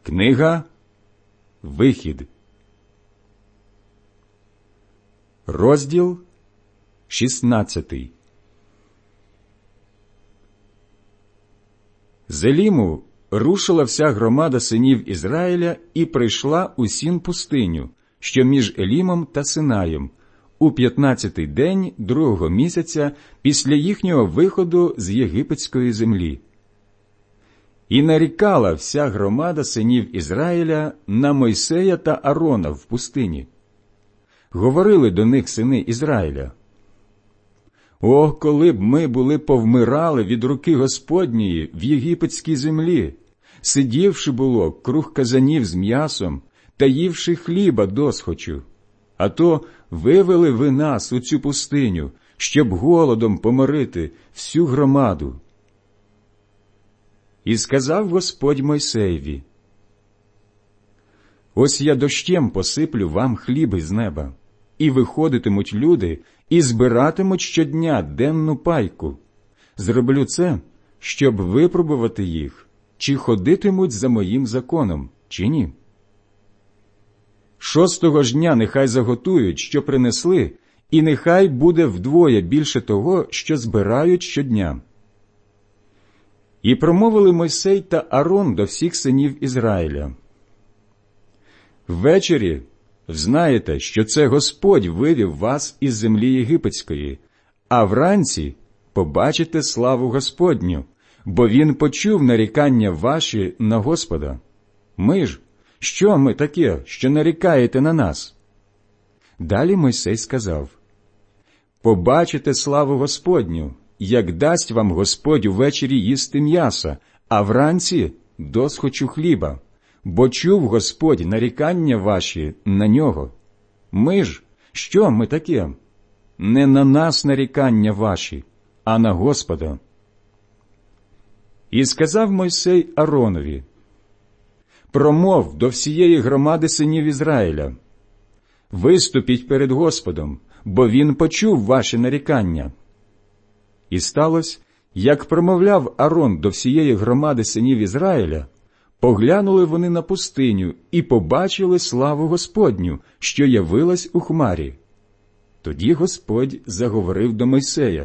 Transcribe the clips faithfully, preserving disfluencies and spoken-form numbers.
Книга Вихід, розділ шістнадцятий. З Еліму рушила вся громада синів Ізраїля і прийшла у Сін пустиню, що між Елімом та Синаєм, у п'ятнадцятий день другого місяця після їхнього виходу з єгипетської землі. І нарікала вся громада синів Ізраїля на Мойсея та Арона в пустині. Говорили до них сини Ізраїля: «О, коли б ми були повмирали від руки Господньої в єгипетській землі, сидівши було круг казанів з м'ясом та ївши хліба досхочу, а то вивели ви нас у цю пустиню, щоб голодом поморити всю громаду». І сказав Господь Мойсеєві: «Ось я дощем посиплю вам хліб із неба, і виходитимуть люди, і збиратимуть щодня денну пайку. Зроблю це, щоб випробувати їх, чи ходитимуть за моїм законом, чи ні. Шостого ж дня нехай заготують, що принесли, і нехай буде вдвоє більше того, що збирають щодня». І промовили Мойсей та Арон до всіх синів Ізраїля: «Ввечері взнаєте, що це Господь вивів вас із землі єгипетської, а вранці побачите славу Господню, бо Він почув нарікання ваші на Господа. Ми ж, що ми таке, що нарікаєте на нас?» Далі Мойсей сказав: «Побачите славу Господню, як дасть вам Господь увечері їсти м'яса, а вранці досхочу хліба, бо чув Господь нарікання ваші на нього. Ми ж, що ми таке? Не на нас нарікання ваші, а на Господа». І сказав Мойсей Аронові: «Промов до всієї громади синів Ізраїля: виступіть перед Господом, бо Він почув ваші нарікання». І сталося, як промовляв Арон до всієї громади синів Ізраїля, поглянули вони на пустиню і побачили славу Господню, що явилась у хмарі. Тоді Господь заговорив до Мойсея: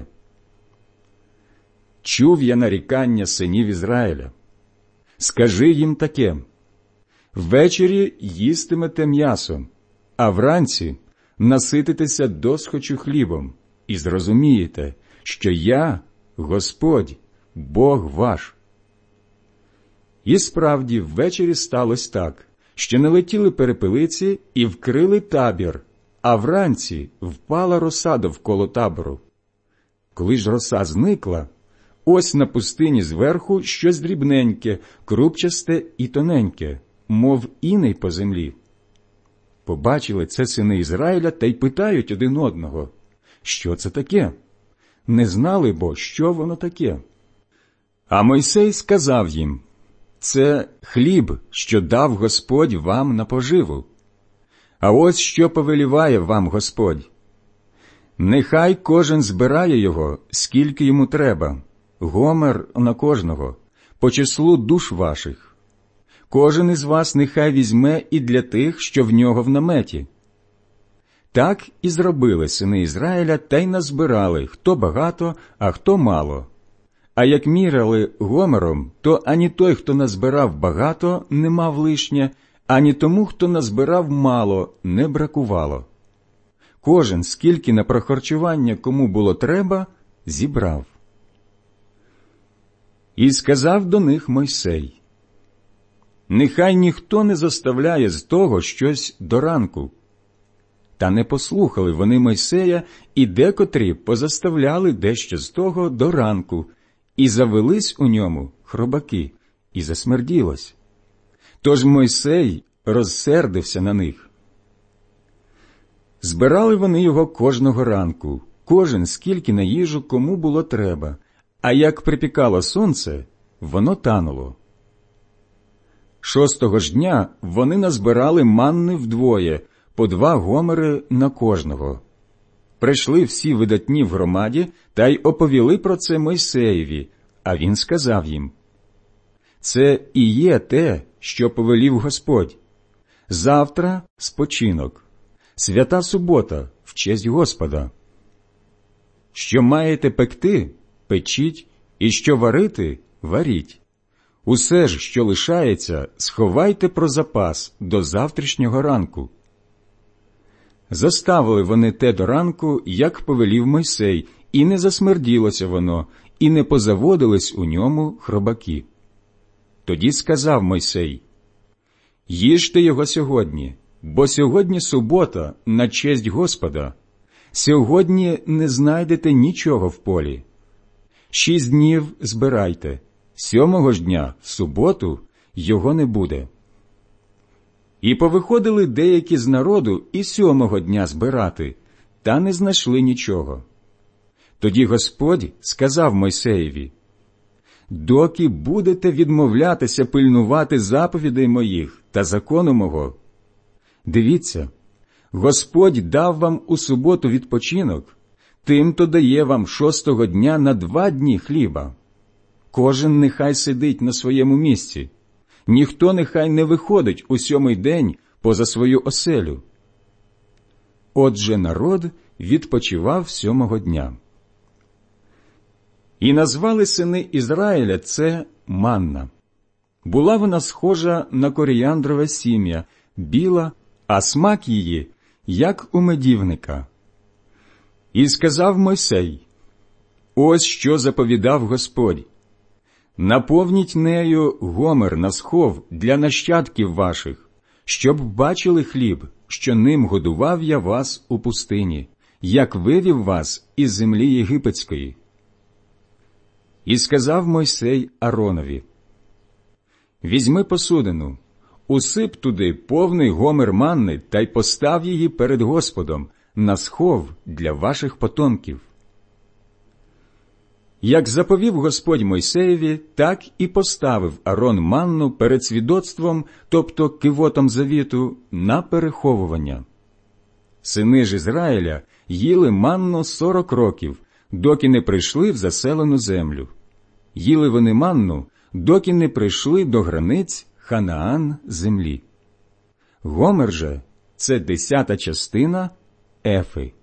«Чув я нарікання синів Ізраїля. Скажи їм таке: ввечері їстимете м'ясо, а вранці насититеся досхочу хлібом, і зрозумієте, що я, Господь, Бог ваш». І справді ввечері сталося так, що налетіли перепелиці і вкрили табір, а вранці впала роса довкола табору. Коли ж роса зникла, ось на пустині зверху щось дрібненьке, крупчасте і тоненьке, мов іней по землі. Побачили це сини Ізраїля та й питають один одного: «Що це таке?» Не знали бо, що воно таке. А Мойсей сказав їм: «Це хліб, що дав Господь вам на поживу. А ось що повеліває вам Господь: нехай кожен збирає його, скільки йому треба, гомер на кожного, по числу душ ваших. Кожен із вас нехай візьме і для тих, що в нього в наметі». Так і зробили сини Ізраїля, та й назбирали, хто багато, а хто мало. А як міряли гомером, то ані той, хто назбирав багато, не мав лишнє, ані тому, хто назбирав мало, не бракувало. Кожен, скільки на прохарчування кому було треба, зібрав. І сказав до них Мойсей: «Нехай ніхто не заставляє з того щось до ранку». Та не послухали вони Мойсея, і декотрі позаставляли дещо з того до ранку, і завелись у ньому хробаки, і засмерділось. Тож Мойсей розсердився на них. Збирали вони його кожного ранку, кожен скільки на їжу кому було треба, а як припікало сонце, воно тануло. Шостого ж дня вони назбирали манни вдвоє, по два гомери на кожного. Прийшли всі видатні в громаді та й оповіли про це Мойсеєві, а він сказав їм: це і є те, що повелів Господь. Завтра – спочинок, свята субота в честь Господа. Що маєте пекти – печіть, і що варити – варіть. Усе ж, що лишається, сховайте про запас до завтрашнього ранку. Заставили вони те до ранку, як повелів Мойсей, і не засмерділося воно, і не позаводились у ньому хробаки. Тоді сказав Мойсей: «Їжте його сьогодні, бо сьогодні субота на честь Господа. Сьогодні не знайдете нічого в полі. Шість днів збирайте, сьомого ж дня, в суботу, його не буде». І повиходили деякі з народу і сьомого дня збирати, та не знайшли нічого. Тоді Господь сказав Мойсеєві: «Доки будете відмовлятися пильнувати заповідей моїх та закону мого? Дивіться, Господь дав вам у суботу відпочинок, тим-то дає вам шостого дня на два дні хліба. Кожен нехай сидить на своєму місці, ніхто нехай не виходить у сьомий день поза свою оселю». Отже, народ відпочивав сьомого дня. І назвали сини Ізраїля це манна. Була вона схожа на коріандрове сім'я, біла, а смак її, як у медівника. І сказав Мойсей: «Ось що заповідав Господь: наповніть нею гомер на схов для нащадків ваших, щоб бачили хліб, що ним годував я вас у пустині, як вивів вас із землі єгипетської». І сказав Мойсей Аронові: «Візьми посудину, усип туди повний гомер манни та й постав її перед Господом на схов для ваших потомків». Як заповів Господь Мойсеєві, так і поставив Арон манну перед свідоцтвом, тобто кивотом завіту, на переховування. Сини ж Ізраїля їли манну сорок років, доки не прийшли в заселену землю. Їли вони манну, доки не прийшли до границь Ханаан землі. Гомер же – це десята частина ефи.